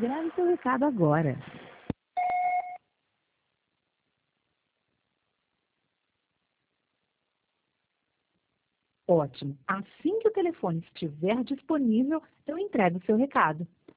Grave seu recado agora. Ótimo. Assim que o telefone estiver disponível, eu entrego o seu recado.